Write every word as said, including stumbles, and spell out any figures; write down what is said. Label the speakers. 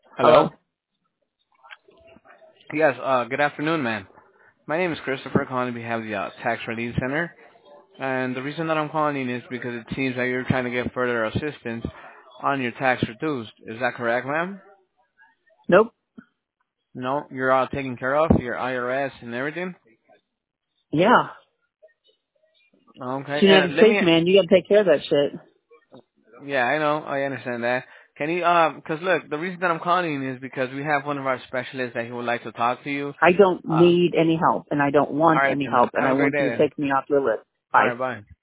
Speaker 1: Hello?
Speaker 2: Hello.
Speaker 1: Yes, uh, good afternoon, ma'am. My name is Christopher calling on behalf of the uh, Tax Relief Center. And the reason that I'm calling you is because it seems that you're trying to get further assistance on your tax reduced. Is that correct, ma'am?
Speaker 2: Nope.
Speaker 1: No, you're all taken care of, your I R S and everything?
Speaker 2: Yeah.
Speaker 1: Okay,
Speaker 2: It's the United
Speaker 1: and let me,
Speaker 2: States, man. You gotta take care of that shit.
Speaker 1: yeah, I know, I understand that. Can you, um, cause look, the reason that I'm calling is because we have one of our specialists that he would like to talk to you.
Speaker 2: I don't
Speaker 1: Uh,
Speaker 2: need any help, and I don't want
Speaker 1: alright
Speaker 2: any
Speaker 1: then,
Speaker 2: help, and
Speaker 1: have
Speaker 2: I
Speaker 1: a great
Speaker 2: want
Speaker 1: day
Speaker 2: you to
Speaker 1: then.
Speaker 2: take me off your list. Bye.
Speaker 1: Alright, bye.